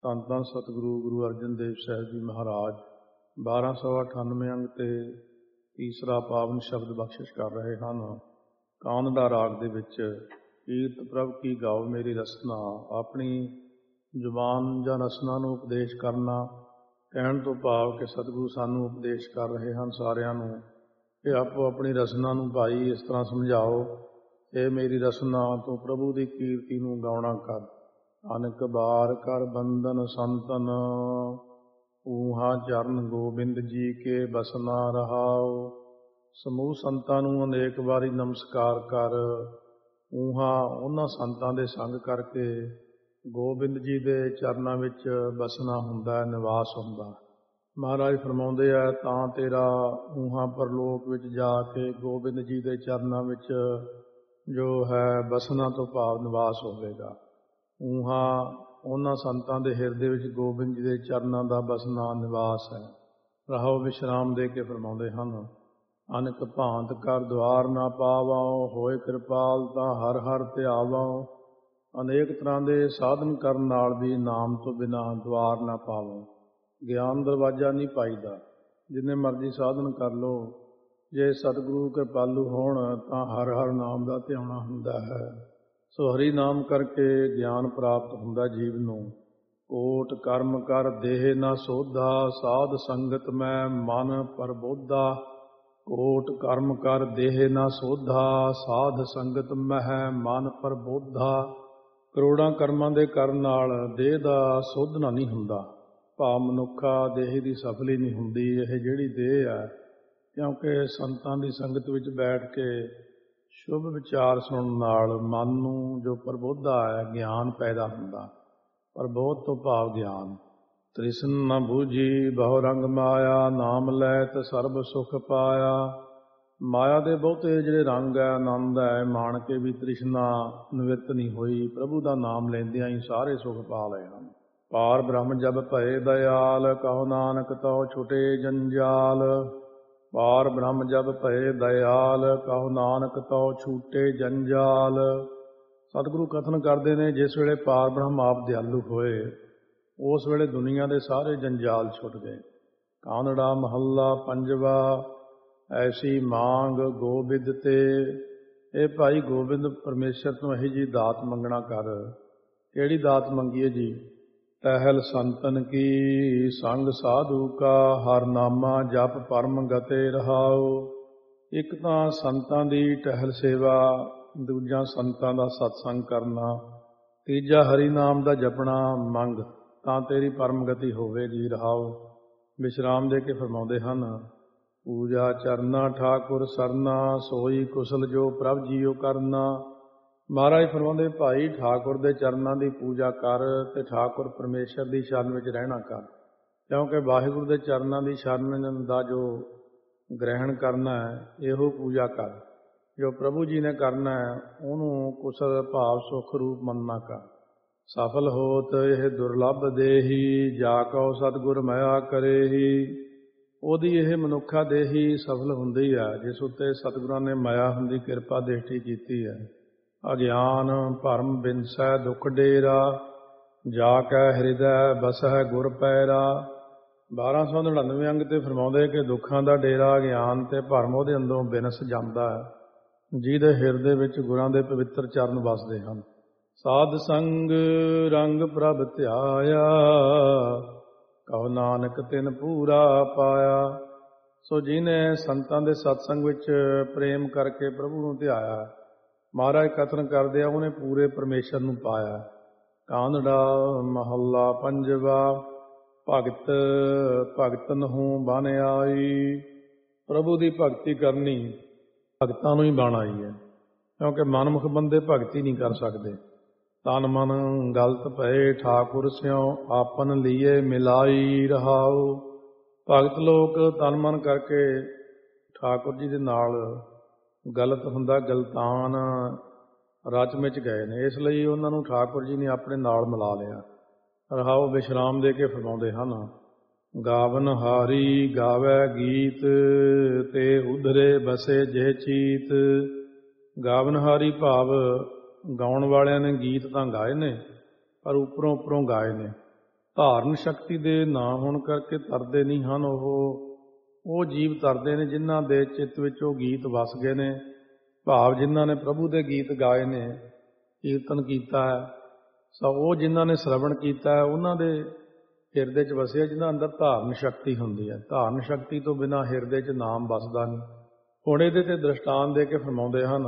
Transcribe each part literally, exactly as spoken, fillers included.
ਧੰਨ ਧੰਨ ਸਤਿਗੁਰੂ ਗੁਰੂ ਅਰਜਨ ਦੇਵ ਸਾਹਿਬ ਜੀ ਮਹਾਰਾਜ ਬਾਰਾਂ ਸੌ ਅਠਾਨਵੇਂ ਅੰਗ ਤੇ ਤੀਸਰਾ ਪਾਵਨ ਸ਼ਬਦ ਬਖਸ਼ਿਸ਼ ਕਰ ਰਹੇ ਹਨ। ਕਾਨ ਦਾ ਰਾਗ ਦੇ ਵਿੱਚ ਕੀਰਤ ਪ੍ਰਭ ਕੀ ਗਾਓ ਮੇਰੀ ਰਸਨਾ, ਆਪਣੀ ਜ਼ੁਬਾਨ ਜਾਂ ਰਸਨਾ ਨੂੰ ਉਪਦੇਸ਼ ਕਰਨਾ। ਕਹਿਣ ਤੋਂ ਭਾਵ ਕਿ ਸਤਿਗੁਰੂ ਸਾਨੂੰ ਉਪਦੇਸ਼ ਕਰ ਰਹੇ ਹਨ ਸਾਰਿਆਂ ਨੂੰ ਕਿ ਆਪੋ ਆਪਣੀ ਰਸਨਾ ਨੂੰ ਭਾਈ ਇਸ ਤਰ੍ਹਾਂ ਸਮਝਾਓ, ਇਹ ਮੇਰੀ ਰਸਨਾ ਤੂੰ ਪ੍ਰਭੂ ਦੀ ਕੀਰਤੀ ਨੂੰ ਗਾਉਣਾ ਕਰ। ਅਨਕ ਬਾਰ ਕਰ ਬੰਧਨ ਸੰਤਨ, ਊਹਾਂ ਚਰਨ ਗੋਬਿੰਦ ਜੀ ਕੇ ਬਸਨਾ ਰਹਾਓ। ਸਮੂਹ ਸੰਤਾਂ ਨੂੰ ਅਨੇਕ ਵਾਰੀ ਨਮਸਕਾਰ ਕਰ। ਊਹਾਂ ਉਹਨਾਂ ਸੰਤਾਂ ਦੇ ਸੰਗ ਕਰਕੇ ਗੋਬਿੰਦ ਜੀ ਦੇ ਚਰਨਾਂ ਵਿੱਚ ਬਸਣਾ ਹੁੰਦਾ, ਨਿਵਾਸ ਹੁੰਦਾ। ਮਹਾਰਾਜ ਫਰਮਾਉਂਦੇ ਆ, ਤਾਂ ਤੇਰਾ ਊਹਾਂ ਪਰਲੋਕ ਵਿੱਚ ਜਾ ਕੇ ਗੋਬਿੰਦ ਜੀ ਦੇ ਚਰਨਾਂ ਵਿੱਚ ਜੋ ਹੈ ਬਸਣਾ ਤੋਂ ਭਾਵ ਨਿਵਾਸ ਹੋਵੇਗਾ। ਊਹਾਂ ਉਹਨਾਂ ਸੰਤਾਂ ਦੇ ਹਿਰਦੇ ਵਿੱਚ ਗੋਬਿੰਦ ਜੀ ਦੇ ਚਰਨਾਂ ਦਾ ਬਸਣਾ ਨਿਵਾਸ ਹੈ। ਰਹਾਓ ਵਿਸ਼ਰਾਮ ਦੇ ਕੇ ਫਰਮਾਉਂਦੇ ਹਨ, ਅਨਕ ਭਾਂਤ ਕਰ ਦੁਆਰ ਨਾ ਪਾਵਾਂ, ਹੋਏ ਕਿਰਪਾਲ ਤਾਂ ਹਰ ਹਰ ਧਿਆਵਾਂ। ਅਨੇਕ ਤਰ੍ਹਾਂ ਦੇ ਸਾਧਨ ਕਰਨ ਨਾਲ ਵੀ ਨਾਮ ਤੋਂ ਬਿਨਾਂ ਦੁਆਰ ਨਾ ਪਾਵੋ। ਗਿਆਨ ਦਰਵਾਜ਼ਾ ਨਹੀਂ ਪਾਈਦਾ, ਜਿੰਨੇ ਮਰਜ਼ੀ ਸਾਧਨ ਕਰ ਲਓ, ਜੇ ਸਤਿਗੁਰੂ ਕਿਰਪਾਲੂ ਹੋਣ ਤਾਂ ਹਰ ਹਰ ਨਾਮ ਦਾ ਧਿਆਉਣਾ ਹੁੰਦਾ ਹੈ। ਸੋ ਹਰੀ ਨਾਮ ਕਰਕੇ ਗਿਆਨ ਪ੍ਰਾਪਤ ਹੁੰਦਾ ਜੀਵ ਨੂੰ। ਕੋਟ ਕਰਮ ਕਰ ਦੇਹ ਨਾ ਸੋਧਾ, ਸਾਧ ਸੰਗਤ ਮੈਂ ਮਨ ਪਰਬੋਧਾ। ਕੋਟ ਕਰਮ ਕਰ ਦੇਹ ਨਾ ਸੋਧਾ, ਸਾਧ ਸੰਗਤ ਮਹਿ ਮਨ ਪਰਬੋਧਾ। ਕਰੋੜਾਂ ਕਰਮਾਂ ਦੇ ਕਰਨ ਨਾਲ ਦੇਹ ਦਾ ਸੋਧਣਾ ਨਹੀਂ ਹੁੰਦਾ, ਭਾਵ ਮਨੁੱਖਾ ਦੇਹ ਦੀ ਸਫਲੀ ਨਹੀਂ ਹੁੰਦੀ ਇਹ ਜਿਹੜੀ ਦੇਹ ਹੈ, ਕਿਉਂਕਿ ਸੰਤਾਂ ਦੀ ਸੰਗਤ ਵਿੱਚ ਬੈਠ ਕੇ ਸ਼ੁਭ ਵਿਚਾਰ ਸੁਣਨ ਨਾਲ ਮਨ ਨੂੰ ਜੋ ਪ੍ਰਬੋਧਾ ਹੈ, ਗਿਆਨ ਪੈਦਾ ਹੁੰਦਾ। ਪ੍ਰਬੋਧ ਤੋਂ ਭਾਵ ਗਿਆਨ। ਤ੍ਰਿਸ਼ਨ ਨ ਬੂਝੀ ਬਹੁ ਰੰਗ ਮਾਇਆ, ਨਾਮ ਲੈ ਤੇ ਸਰਬ ਸੁਖ ਪਾਇਆ। ਮਾਇਆ ਦੇ ਬਹੁਤੇ ਜਿਹੜੇ ਰੰਗ ਹੈ, ਆਨੰਦ ਹੈ, ਮਾਣ ਕੇ ਵੀ ਤ੍ਰਿਸ਼ਨਾ ਨਿਵਰਤ ਨਹੀਂ ਹੋਈ। ਪ੍ਰਭੂ ਦਾ ਨਾਮ ਲੈਂਦਿਆਂ ਹੀ ਸਾਰੇ ਸੁਖ ਪਾ ਲਏ ਹਨ। ਪਾਰ ਬ੍ਰਹਮ ਜਬ ਭਏ ਦਇਆਲ, ਕਹੋ ਨਾਨਕ ਤਉ ਛੁਟੇ ਜੰਜਾਲ। ਪਾਰ ਬ੍ਰਹਮ ਜਬ ਭਏ ਦਇਆਲ, ਕਹੋ ਨਾਨਕ ਤਉ ਛੂਟੇ ਜੰਜਾਲ। ਸਤਿਗੁਰੂ ਕਥਨ ਕਰਦੇ ਨੇ, ਜਿਸ ਵੇਲੇ ਪਾਰ ਬ੍ਰਹਮ ਆਪ ਦਿਆਲੂ ਹੋਏ, ਉਸ ਵੇਲੇ ਦੁਨੀਆ ਦੇ ਸਾਰੇ ਜੰਜਾਲ ਛੁੱਟ ਗਏ। ਕਾਨੜਾ ਮਹੱਲਾ ਪੰਜਵਾ। ਐਸੀ ਮਾਂਗ ਗੋਬਿੰਦ ਤੇ, ਇਹ ਭਾਈ ਗੋਬਿੰਦ ਪਰਮੇਸ਼ਰ ਤੋਂ ਇਹੀ ਜੀ ਦਾਤ ਮੰਗਣਾ ਕਰ। ਕਿਹੜੀ ਦਾਤ ਮੰਗੀਏ ਜੀ? ਟਹਿਲ ਸੰਤਨ ਕੀ ਸੰਗ ਸਾਧੂ ਕਾ, ਹਰ ਨਾਮਾ ਜਪ ਪਰਮ ਗਤੇ ਰਹਾਓ। ਇੱਕ ਤਾਂ ਸੰਤਾਂ ਦੀ ਟਹਿਲ ਸੇਵਾ, ਦੂਜਾ ਸੰਤਾਂ ਦਾ ਸਤਸੰਗ ਕਰਨਾ, ਤੀਜਾ ਹਰੀ ਨਾਮ ਦਾ ਜਪਣਾ ਮੰਗ, ਤਾਂ ਤੇਰੀ ਪਰਮ ਗਤੀ ਹੋਵੇਗੀ। ਰਹਾਓ ਵਿਸ਼ਰਾਮ ਦੇ ਕੇ ਫਰਮਾਉਂਦੇ ਹਨ, ਪੂਜਾ ਚਰਨਾ ਠਾਕੁਰ ਸਰਨਾ, ਸੋਈ ਕੁਸਲ ਜੋ ਪ੍ਰਭ ਜੀਓ ਕਰਨਾ। ਮਹਾਰਾਜ ਫਰਮਾਉਂਦੇ, ਭਾਈ ਠਾਕੁਰ ਦੇ ਚਰਨਾਂ ਦੀ ਪੂਜਾ ਕਰ ਤੇ ਠਾਕੁਰ ਪਰਮੇਸ਼ਰ ਦੀ ਸ਼ਰਨ ਵਿੱਚ ਰਹਿਣਾ ਕਰ, ਕਿਉਂਕਿ ਵਾਹਿਗੁਰੂ ਦੇ ਚਰਨਾਂ ਦੀ ਸ਼ਰਨ ਦਾ ਜੋ ਗ੍ਰਹਿਣ ਕਰਨਾ ਹੈ, ਇਹੋ ਪੂਜਾ ਕਰ। ਜੋ ਪ੍ਰਭੂ ਜੀ ਨੇ ਕਰਨਾ ਹੈ ਉਹਨੂੰ ਕੁਸਲ ਭਾਵ ਸੁੱਖ ਰੂਪ ਮੰਨਣਾ ਕਰ। ਸਫਲ ਹੋਤ ਇਹ ਦੁਰਲੱਭ ਦੇਹੀ, ਜਾ ਕਉ ਸਤਿਗੁਰ ਮਇਆ ਕਰੇਹੀ। ਉਹਦੀ ਇਹ ਮਨੁੱਖਾ ਦੇਹੀ ਸਫਲ ਹੁੰਦੀ ਹੈ ਜਿਸ ਉੱਤੇ ਸਤਿਗੁਰਾਂ ਨੇ ਮਾਇਆ ਹੁੰਦੀ ਕਿਰਪਾ ਦ੍ਰਿਸ਼ਟੀ ਕੀਤੀ ਹੈ। ਅਗਿਆਨ ਭਰਮ ਬਿਨਸੈ ਦੁੱਖ ਡੇਰਾ, ਜਾ ਕੈ ਹਿਰਦੈ ਬਸਹਿ ਗੁਰ ਪੈਰਾ। ਬਾਰਾਂ ਸੌ ਨੜਿਨਵੇਂ ਅੰਗ ਤੇ ਫਰਮਾਉਂਦੇ ਕਿ ਦੁੱਖਾਂ ਦਾ ਡੇਰਾ ਗਿਆਨ ਤੇ ਭਰਮ ਉਹਦੇ ਅੰਦਰੋਂ ਬਿਨਸ ਜਾਂਦਾ ਹੈ, ਜਿਹਦੇ ਹਿਰਦੇ ਵਿੱਚ ਗੁਰਾਂ ਦੇ ਪਵਿੱਤਰ ਚਰਨ ਵਸਦੇ ਹਨ। ਸਾਧ ਸੰਗ ਰੰਗ ਪ੍ਰਭ ਧਿਆਇਆ, ਕਹੋ ਨਾਨਕ ਤਿਨ ਪੂਰਾ ਪਾਇਆ। ਸੋ ਜਿਹਨੇ ਸੰਤਾਂ ਦੇ ਸਤਸੰਗ ਵਿੱਚ ਪ੍ਰੇਮ ਕਰਕੇ ਪ੍ਰਭੂ ਨੂੰ ਧਿਆਇਆ, ਮਹਾਰਾਜ ਕਥਨ ਕਰਦੇ ਆ, ਉਹਨੇ ਪੂਰੇ ਪਰਮੇਸ਼ਰ ਨੂੰ ਪਾਇਆ। ਕਾਨੜਾ ਮਹੱਲਾ ਪੰਜਵਾ। ਭਗਤ ਭਗਤਨ ਹੂੰ ਬਨ ਆਈ। ਪ੍ਰਭੂ ਦੀ ਭਗਤੀ ਕਰਨੀ ਭਗਤਾਂ ਨੂੰ ਹੀ ਬਣ ਆਈ ਹੈ, ਕਿਉਂਕਿ ਮਨਮੁਖ ਬੰਦੇ ਭਗਤੀ ਨਹੀਂ ਕਰ ਸਕਦੇ। ਤਨ ਮਨ ਗਲਤ ਪਏ ਠਾਕੁਰ ਸਿਉ, ਆਪਨ ਲੀਏ ਮਿਲਾਈ ਰਹਾਓ। ਭਗਤ ਲੋਕ ਤਨ ਮਨ ਕਰਕੇ ਠਾਕੁਰ ਜੀ ਦੇ ਨਾਲ ਗਲਤ ਹੁੰਦਾ, ਗਲਤਾਨ ਰਚ ਮਿਚ ਗਏ ਨੇ, ਇਸ ਲਈ ਉਹਨਾਂ ਨੂੰ ਠਾਕੁਰ ਜੀ ਨੇ ਆਪਣੇ ਨਾਲ ਮਿਲਾ ਲਿਆ। ਰਹਾਓ ਵਿਸ਼ਰਾਮ ਦੇ ਕੇ ਫਰਮਾਉਂਦੇ ਹਨ, ਗਾਵਨ ਹਾਰੀ ਗਾਵੈ ਗੀਤ, ਤੇ ਉਧਰੇ ਬਸੇ ਜੇ ਚੀਤ। ਗਾਵਨ ਹਾਰੀ ਭਾਵ ਗਾਉਣ ਵਾਲਿਆਂ ਨੇ ਗੀਤ ਤਾਂ ਗਾਏ ਨੇ, ਪਰ ਉੱਪਰੋਂ ਉੱਪਰੋਂ ਗਾਏ ਨੇ। ਧਾਰਨ ਸ਼ਕਤੀ ਦੇ ਨਾ ਹੋਣ ਕਰਕੇ ਤਰਦੇ ਨਹੀਂ ਹਨ। ਉਹ ਉਹ ਜੀਵ ਤਰਦੇ ਨੇ ਜਿਨ੍ਹਾਂ ਦੇ ਚਿੱਤ ਵਿੱਚ ਉਹ ਗੀਤ ਵਸ ਗਏ ਨੇ, ਭਾਵ ਜਿਨ੍ਹਾਂ ਨੇ ਪ੍ਰਭੂ ਦੇ ਗੀਤ ਗਾਏ ਨੇ, ਕੀਰਤਨ ਕੀਤਾ ਹੈ। ਸੋ ਉਹ ਜਿਨ੍ਹਾਂ ਨੇ ਸ਼ਰਵਣ ਕੀਤਾ ਹੈ ਉਹਨਾਂ ਦੇ ਹਿਰਦੇ 'ਚ ਵਸਿਆ, ਜਿਨ੍ਹਾਂ ਅੰਦਰ ਧਾਰਨ ਸ਼ਕਤੀ ਹੁੰਦੀ ਹੈ। ਧਾਰਨ ਸ਼ਕਤੀ ਤੋਂ ਬਿਨਾਂ ਹਿਰਦੇ 'ਚ ਨਾਮ ਵਸਦਾ ਨਹੀਂ। ਹੁਣ ਇਹਦੇ 'ਤੇ ਦ੍ਰਿਸ਼ਟਾਂਤ ਦੇ ਕੇ ਫਰਮਾਉਂਦੇ ਹਨ,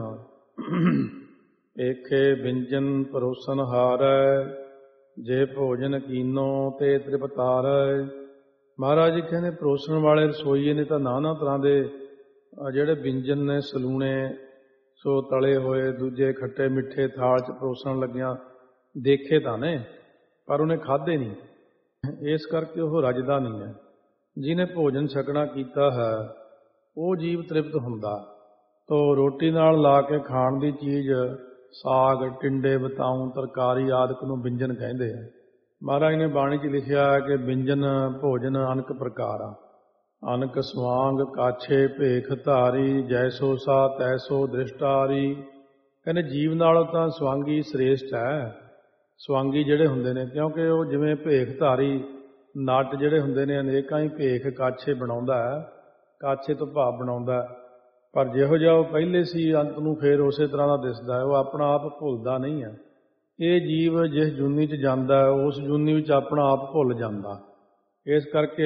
ਏਖੇ ਵਿੰਜਨ ਪਰੋਸਨ ਹਾਰੈ, ਜੇ ਭੋਜਨ ਕੀਨੋ ਤੇ ਤ੍ਰਿਪਤਾਰੈ। ਮਹਾਰਾਜ ਜੀ ਕਹਿੰਦੇ ਪਰੋਸਣ ਵਾਲੇ ਰਸੋਈਏ ਨੇ ਤਾਂ ਨਾਨਾ ਤਰ੍ਹਾਂ ਦੇ ਜਿਹੜੇ ਵਿੰਜਨ ਨੇ, ਸਲੂਣੇ, ਸੋ ਤਲੇ ਹੋਏ, ਦੂਜੇ ਖੱਟੇ ਮਿੱਠੇ ਥਾਲ 'ਚ ਪਰੋਸਣ ਲੱਗਿਆ ਦੇਖੇ ਤਾਂ ਨੇ, ਪਰ ਉਹਨੇ ਖਾਧੇ ਨਹੀਂ। ਇਸ ਕਰਕੇ ਉਹ ਰੱਜਦਾ ਨਹੀਂ ਹੈ। ਜਿਹਨੇ ਭੋਜਨ ਛਕਣਾ ਕੀਤਾ ਹੈ ਉਹ ਜੀਵ ਤ੍ਰਿਪਤ ਹੁੰਦਾ। ਤੋ ਰੋਟੀ ਨਾਲ ਲਾ ਕੇ ਖਾਣ ਦੀ ਚੀਜ਼ ਸਾਗ, ਟਿੰਡੇ, ਬਤਾਊਂ, ਤਰਕਾਰੀ ਆਦਿਕ ਨੂੰ ਵਿੰਜਨ ਕਹਿੰਦੇ ਆ। ਮਹਾਰਾਜ ਨੇ ਬਾਣੀ 'ਚ ਲਿਖਿਆ ਹੈ ਕਿ ਵਿੰਜਨ ਭੋਜਨ ਅਨਕ ਪ੍ਰਕਾਰ ਆ। ਅਨਕ ਸਵਾਂਗ ਕਾਛੇ ਭੇਖ ਧਾਰੀ, ਜੈਸੋ ਸਾ ਤੈਸੋ ਦ੍ਰਿਸ਼ਟਾਰੀ। ਕਹਿੰਦੇ ਜੀਵ ਨਾਲੋਂ ਤਾਂ ਸਵਾਂਗੀ ਸ੍ਰੇਸ਼ਟ ਹੈ। ਸਵਾਂਗੀ ਜਿਹੜੇ ਹੁੰਦੇ ਨੇ, ਕਿਉਂਕਿ ਉਹ ਜਿਵੇਂ ਭੇਖ ਧਾਰੀ ਨੱਟ ਜਿਹੜੇ ਹੁੰਦੇ ਨੇ, ਅਨੇਕਾਂ ਹੀ ਭੇਖ ਕਾਛੇ ਬਣਾਉਂਦਾ ਹੈ, ਕਾਛੇ ਤੋਂ ਭਾਵ ਬਣਾਉਂਦਾ। ਪਰ ਜਿਹੋ ਜਿਹਾ ਉਹ ਪਹਿਲੇ ਸੀ ਅੰਤ ਨੂੰ ਫੇਰ ਉਸੇ ਤਰ੍ਹਾਂ ਦਾ ਦਿਸਦਾ ਹੈ। ਉਹ ਆਪਣਾ ਆਪ ਭੁੱਲਦਾ ਨਹੀਂ ਹੈ। ਇਹ ਜੀਵ ਜਿਸ ਜੂਨੀ 'ਚ ਜਾਂਦਾ ਹੈ ਉਸ ਜੂਨੀ ਵਿੱਚ ਆਪਣਾ ਆਪ ਭੁੱਲ ਜਾਂਦਾ। ਇਸ ਕਰਕੇ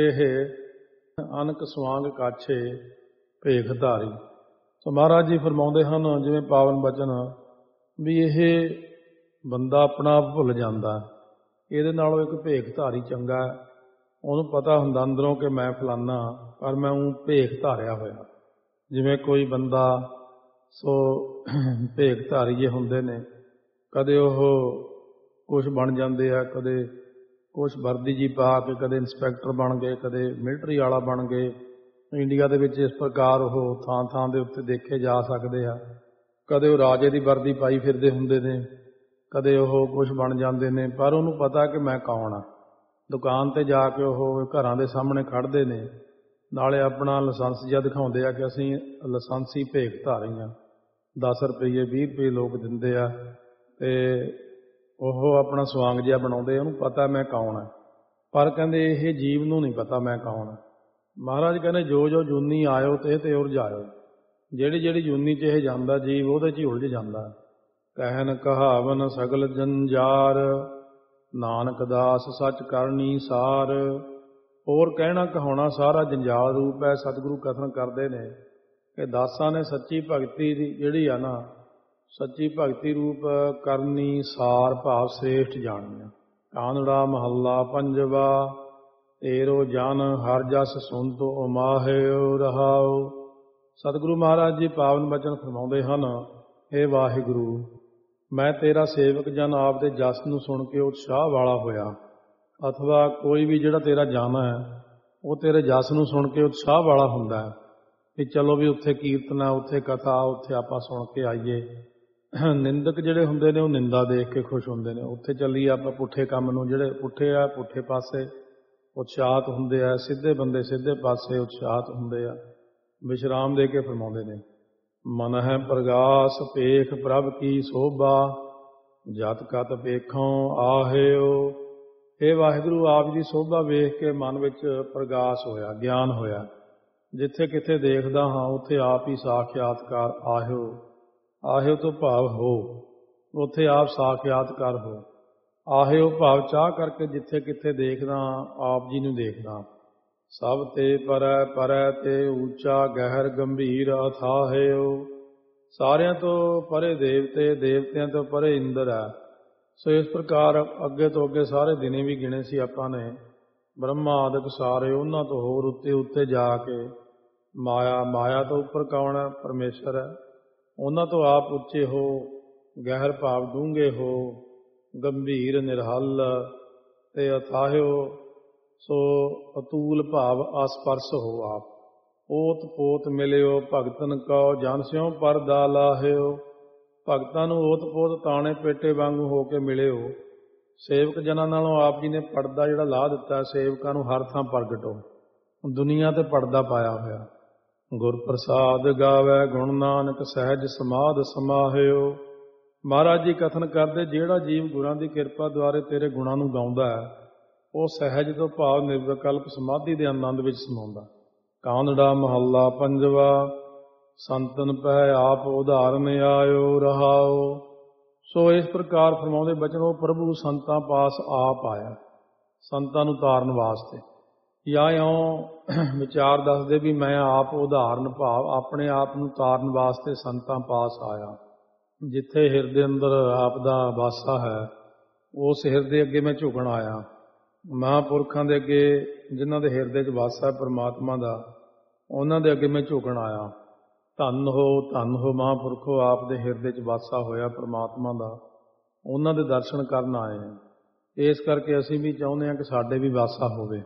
ਇਹ ਅਨਕ ਸਵਾਂਗ ਕਾਛੇ ਭੇਖ ਧਾਰੀ। ਸੋ ਮਹਾਰਾਜ ਜੀ ਫਰਮਾਉਂਦੇ ਹਨ ਜਿਵੇਂ ਪਾਵਨ ਬਚਨ ਵੀ ਇਹ ਬੰਦਾ ਆਪਣਾ ਆਪ ਭੁੱਲ ਜਾਂਦਾ। ਇਹਦੇ ਨਾਲੋਂ ਇੱਕ ਭੇਖ ਧਾਰੀ ਚੰਗਾ। ਉਹਨੂੰ ਪਤਾ ਹੁੰਦਾ ਅੰਦਰੋਂ ਕਿ ਮੈਂ ਫਲਾਨਾ, ਪਰ ਮੈਂ ਉਹ ਭੇਖ ਧਾਰਿਆ ਹੋਇਆ। ਜਿਵੇਂ ਕੋਈ ਬੰਦਾ ਸੋ ਭੇਖ ਧਾਰੀ ਜੇ ਹੁੰਦੇ ਨੇ, ਕਦੇ ਉਹ ਕੁਛ ਬਣ ਜਾਂਦੇ ਆ, ਕਦੇ ਕੁਛ ਵਰਦੀ ਜੀ ਪਾ ਕੇ, ਕਦੇ ਇੰਸਪੈਕਟਰ ਬਣ ਗਏ, ਕਦੇ ਮਿਲਟਰੀ ਵਾਲਾ ਬਣ ਗਏ। ਇੰਡੀਆ ਦੇ ਵਿੱਚ ਇਸ ਪ੍ਰਕਾਰ ਉਹ ਥਾਂ ਥਾਂ ਦੇ ਉੱਤੇ ਦੇਖੇ ਜਾ ਸਕਦੇ ਆ। ਕਦੇ ਉਹ ਰਾਜੇ ਦੀ ਵਰਦੀ ਪਾਈ ਫਿਰਦੇ ਹੁੰਦੇ ਨੇ, ਕਦੇ ਉਹ ਕੁਛ ਬਣ ਜਾਂਦੇ ਨੇ, ਪਰ ਉਹਨੂੰ ਪਤਾ ਕਿ ਮੈਂ ਕੌਣ ਆ। ਦੁਕਾਨ 'ਤੇ ਜਾ ਕੇ ਉਹ ਘਰਾਂ ਦੇ ਸਾਹਮਣੇ ਖੜ੍ਹਦੇ ਨੇ, ਨਾਲੇ ਆਪਣਾ ਲਾਇਸੈਂਸ ਜਿਹਾ ਦਿਖਾਉਂਦੇ ਆ ਕਿ ਅਸੀਂ ਲਾਇਸੈਂਸੀ ਭੇਖ ਧਾਰੀ ਹਾਂ। ਦਸ ਰੁਪਈਏ ਵੀਹ ਰੁਪਏ ਲੋਕ ਦਿੰਦੇ ਆ ਅਤੇ ਉਹ ਆਪਣਾ ਸਵਾਂਗ ਜਿਹਾ ਬਣਾਉਂਦੇ। ਉਹਨੂੰ ਪਤਾ ਮੈਂ ਕੌਣ ਹੈ, ਪਰ ਕਹਿੰਦੇ ਇਹ ਜੀਵ ਨੂੰ ਨਹੀਂ ਪਤਾ ਮੈਂ ਕੌਣ ਹੈ। ਮਹਾਰਾਜ ਕਹਿੰਦੇ ਜੋ ਜੋ ਜੂਨੀ ਆਇਓ ਤੇ ਇਹ 'ਤੇ ਉਲਝ ਆਇਓ। ਜਿਹੜੀ ਜਿਹੜੀ ਜੂਨੀ 'ਚ ਇਹ ਜਾਂਦਾ ਜੀਵ ਉਹਦੇ 'ਚ ਹੀ ਉਲਝ ਜਾਂਦਾ। ਕਹਿਨ ਕਹਾਵਨ ਸਗਲ ਜੰਜਾਰ, ਨਾਨਕ ਦਾਸ ਸੱਚ ਕਰਨੀ ਸਾਰ। ਹੋਰ ਕਹਿਣਾ ਕਹਾਉਣਾ ਸਾਰਾ ਜੰਜਾਲ ਰੂਪ ਹੈ। ਸਤਿਗੁਰੂ ਕਥਨ ਕਰਦੇ ਨੇ ਕਿ ਦਾਸਾਂ ਨੇ ਸੱਚੀ ਭਗਤੀ ਦੀ ਜਿਹੜੀ ਆ ਨਾ, ਸੱਚੀ ਭਗਤੀ ਰੂਪ ਕਰਨੀ ਸਾਰ ਭਾਵ ਸ੍ਰੇਸ਼ਟ ਜਾਣੀ ਆ। ਕਾਨੜਾ ਮਹੱਲਾ ਪੰਜਵਾ। ਤੇਰੋ ਜਨ ਹਰ ਜਸ ਸੁਣਤ ਉਮਾਹਿਓ ਰਹਾਓ। ਸਤਿਗੁਰੂ ਮਹਾਰਾਜ ਜੀ ਪਾਵਨ ਬਚਨ ਫਰਮਾਉਂਦੇ ਹਨ, ਹੇ ਵਾਹਿਗੁਰੂ, ਮੈਂ ਤੇਰਾ ਸੇਵਕ ਜਨ ਆਪ ਦੇ ਜਸ ਨੂੰ ਸੁਣ ਕੇ ਉਤਸ਼ਾਹ ਵਾਲਾ ਹੋਇਆ। ਅਥਵਾ ਕੋਈ ਵੀ ਜਿਹੜਾ ਤੇਰਾ ਜਨ ਹੈ ਉਹ ਤੇਰੇ ਜਸ ਨੂੰ ਸੁਣ ਕੇ ਉਤਸ਼ਾਹ ਵਾਲਾ ਹੁੰਦਾ ਹੈ ਕਿ ਚਲੋ ਵੀ ਉੱਥੇ ਕੀਰਤਨ ਆ, ਉੱਥੇ ਕਥਾ, ਉੱਥੇ ਆਪਾਂ ਸੁਣ ਕੇ ਆਈਏ। ਨਿੰਦਕ ਜਿਹੜੇ ਹੁੰਦੇ ਨੇ ਉਹ ਨਿੰਦਾ ਦੇਖ ਕੇ ਖੁਸ਼ ਹੁੰਦੇ ਨੇ। ਉੱਥੇ ਚੱਲੀਏ ਆਪਾਂ ਪੁੱਠੇ ਕੰਮ ਨੂੰ, ਜਿਹੜੇ ਪੁੱਠੇ ਆ ਪੁੱਠੇ ਪਾਸੇ ਉਤਸ਼ਾਹਤ ਹੁੰਦੇ ਆ, ਸਿੱਧੇ ਬੰਦੇ ਸਿੱਧੇ ਪਾਸੇ ਉਤਸ਼ਾਹਤ ਹੁੰਦੇ ਆ। ਵਿਸ਼ਰਾਮ ਦੇ ਕੇ ਫਰਮਾਉਂਦੇ ਨੇ, ਮਨ ਹੈ ਪ੍ਰਗਾਸ ਭੇਖ ਪ੍ਰਭ ਕੀ ਸੋਭਾ, ਜਤ ਕਤ ਵੇਖੋਂ ਆਹਿਓ। ਇਹ ਵਾਹਿਗੁਰੂ ਆਪ ਦੀ ਸੋਭਾ ਵੇਖ ਕੇ ਮਨ ਵਿੱਚ ਪ੍ਰਗਾਸ ਹੋਇਆ, ਗਿਆਨ ਹੋਇਆ। ਜਿੱਥੇ ਕਿੱਥੇ ਦੇਖਦਾ ਹਾਂ ਉੱਥੇ ਆਪ ਹੀ ਸਾਖਿਆਤਕਾਰ ਆਹਿਓ। ਆਹਿਓ ਤੋਂ ਭਾਵ ਹੋ, ਉੱਥੇ ਆਪ ਸਾਖਿਆਤਕਾਰ ਹੋ। ਆਹਿਓ ਭਾਵ ਚਾਹ ਕਰਕੇ ਜਿੱਥੇ ਕਿੱਥੇ ਦੇਖਦਾ ਆਪ ਜੀ ਨੂੰ ਦੇਖਦਾ। ਸਭ ਤੇ ਪਰੈ ਪਰੈ ਤੇ ਉੱਚਾ ਗਹਿਰ ਗੰਭੀਰ ਅਥਾਹਿਓ। ਸਾਰਿਆਂ ਤੋਂ ਪਰੇ ਦੇਵਤੇ, ਦੇਵਤਿਆਂ ਤੋਂ ਪਰੇ ਇੰਦਰ ਹੈ। ਸੋ ਇਸ ਪ੍ਰਕਾਰ ਅੱਗੇ ਤੋਂ ਅੱਗੇ ਸਾਰੇ ਦਿਨੇ ਵੀ ਗਿਣੇ ਸੀ ਆਪਾਂ ਨੇ। ਬ੍ਰਹਮਾ ਆਦਿਕ ਸਾਰੇ, ਉਹਨਾਂ ਤੋਂ ਹੋਰ ਉੱਤੇ ਉੱਤੇ ਜਾ ਕੇ ਮਾਇਆ, ਮਾਇਆ ਤੋਂ ਉੱਪਰ ਕੌਣ ਹੈ? ਪਰਮੇਸ਼ਰ ਹੈ। ਉਹਨਾਂ ਤੋਂ ਆਪ ਉੱਚੇ ਹੋ, ਗਹਿਰ ਭਾਵ ਡੂੰਘੇ ਹੋ, ਗੰਭੀਰ ਨਿਰਹਲ ਤੇ ਅਥਾਹਿਓ। ਸੋ ਅਤੂਲ ਭਾਵ ਅਸਪਰਸ ਹੋ ਆਪ। ਓਤ ਪੋਤ ਮਿਲਿਓ ਭਗਤਨ ਕਉ, ਜਨ ਸਿਉ ਪਰਦਾ ਲਾਹਿਓ। ਭਗਤਾਂ ਨੂੰ ਓਤ ਪੋਤ ਤਾਣੇ ਪੇਟੇ ਵਾਂਗੂ ਹੋ ਕੇ ਮਿਲਿਓ। ਸੇਵਕ ਜਨਾਂ ਨਾਲੋਂ ਆਪ ਜੀ ਨੇ ਪਰਦਾ ਜਿਹੜਾ ਲਾ ਦਿੱਤਾ, ਸੇਵਕਾਂ ਨੂੰ ਹਰ ਥਾਂ ਪ੍ਰਗਟੋ। ਦੁਨੀਆ ਤੇ ਪਰਦਾ ਪਾਇਆ ਹੋਇਆ। ਗੁਰ ਪ੍ਰਸਾਦ ਗਾਵੈ ਗੁਣ ਨਾਨਕ, ਸਹਿਜ ਸਮਾਧ ਸਮਾਹਿਓ। ਮਹਾਰਾਜ ਜੀ ਕਥਨ ਕਰਦੇ, ਜਿਹੜਾ ਜੀਵ ਗੁਰਾਂ ਦੀ ਕਿਰਪਾ ਦੁਆਰੇ ਤੇਰੇ ਗੁਣਾਂ ਨੂੰ ਗਾਉਂਦਾ ਹੈ ਉਹ ਸਹਿਜ ਤੋਂ ਭਾਵ ਨਿਰਵਿਕਲਪ ਸਮਾਧੀ ਦੇ ਆਨੰਦ ਵਿੱਚ ਸਮਾਉਂਦਾ। ਕਾਨੜਾ ਮਹੱਲਾ ਪੰਜਵਾ। ਸੰਤਨ ਪਹਿ ਆਪ ਉਦਾਹਰਨ ਆਇਓ ਰਹਾਓ। ਸੋ ਇਸ ਪ੍ਰਕਾਰ ਫਰਮਾਉਂਦੇ ਬਚਨ ਉਹ ਪ੍ਰਭੂ ਸੰਤਾਂ ਪਾਸ ਆਪ ਆਇਆ ਸੰਤਾਂ ਨੂੰ ਤਾਰਨ ਵਾਸਤੇ। ਜਾਂ ਇਉਂ ਵਿਚਾਰ ਦੱਸਦੇ ਵੀ ਮੈਂ ਆਪ ਉਦਾਹਰਨ ਭਾਵ ਆਪਣੇ ਆਪ ਨੂੰ ਤਾਰਨ ਵਾਸਤੇ ਸੰਤਾਂ ਪਾਸ ਆਇਆ। ਜਿੱਥੇ ਹਿਰਦੇ ਅੰਦਰ ਆਪ ਦਾ ਵਾਸਾ ਹੈ ਉਸ ਹਿਰਦੇ ਅੱਗੇ ਮੈਂ ਝੁਕਣ ਆਇਆ। ਮਹਾਂਪੁਰਖਾਂ ਦੇ ਅੱਗੇ ਜਿਨ੍ਹਾਂ ਦੇ ਹਿਰਦੇ 'ਚ ਵਾਸਾ ਪਰਮਾਤਮਾ ਦਾ ਉਹਨਾਂ ਦੇ ਅੱਗੇ ਮੈਂ ਝੁਕਣ ਆਇਆ। ਧੰਨ ਹੋ ਧੰਨ ਹੋ ਮਹਾਂਪੁਰਖੋ, ਆਪ ਦੇ ਹਿਰਦੇ 'ਚ ਵਾਸਾ ਹੋਇਆ ਪਰਮਾਤਮਾ ਦਾ, ਉਹਨਾਂ ਦੇ ਦਰਸ਼ਨ ਕਰਨ ਆਏ ਹਾਂ। ਇਸ ਕਰਕੇ ਅਸੀਂ ਵੀ ਚਾਹੁੰਦੇ ਹਾਂ ਕਿ ਸਾਡੇ ਵੀ ਵਾਸਾ ਹੋਵੇ।